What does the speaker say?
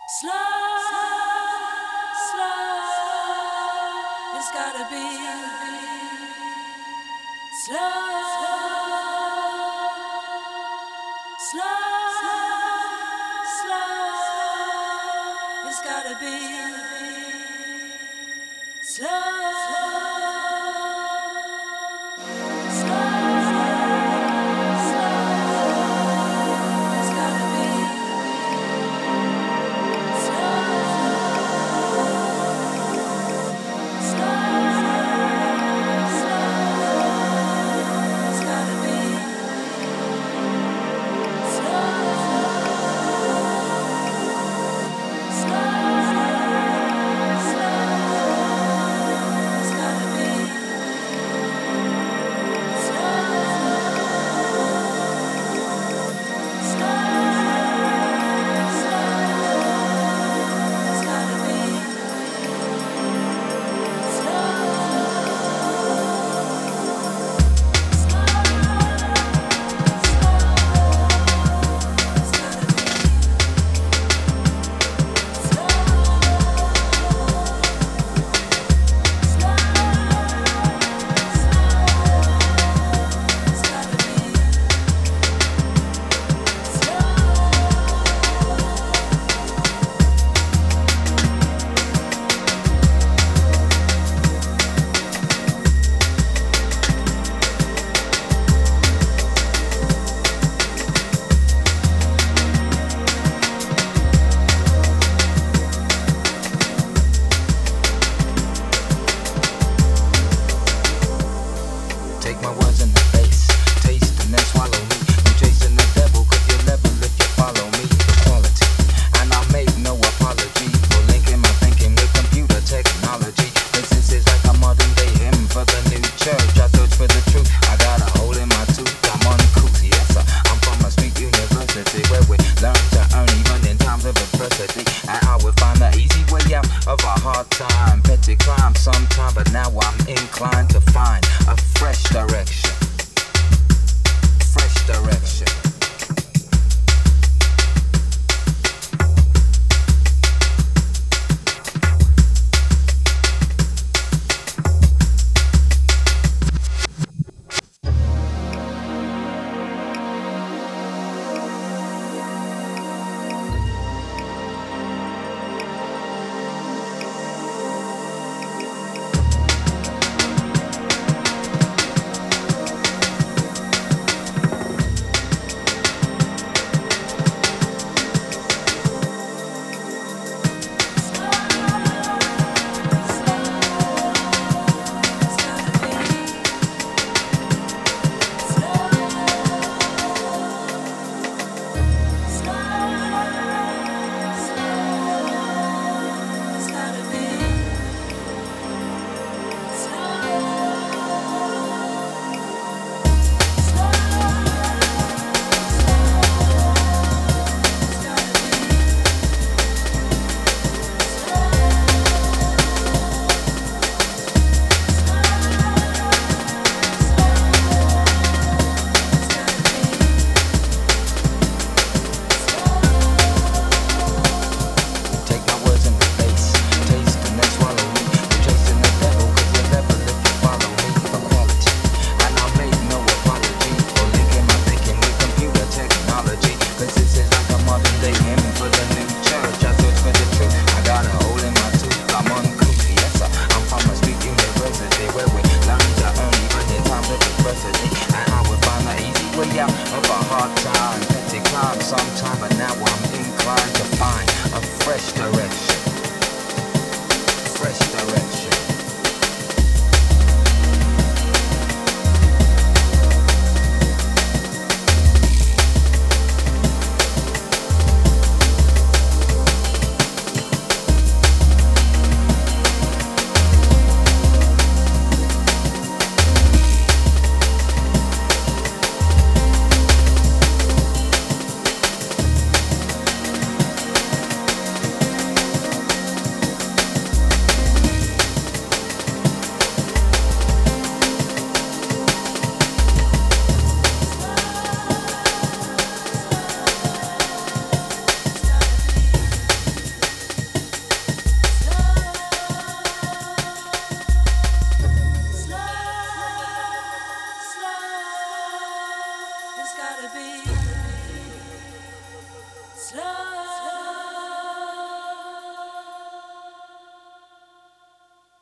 Slow, slow, it's gotta be slow, slow, slow, it's gotta be slow. Take my words in the face, taste and then swallow me. You chasing the devil, cause you'll never if you follow me. Equality, and I make no apology for linking my thinking with computer technology. This is like a modern day hymn for the new church. I search for the truth, I got a hole in my tooth. I'm uncouth, yes sir. I'm from a street university where we learn to earn even in times of adversity. And I would find the easy way out of a hard time. Petty crime sometime, but now I'm inclined to find a fresh direction. Fresh direction. It's gotta be slow.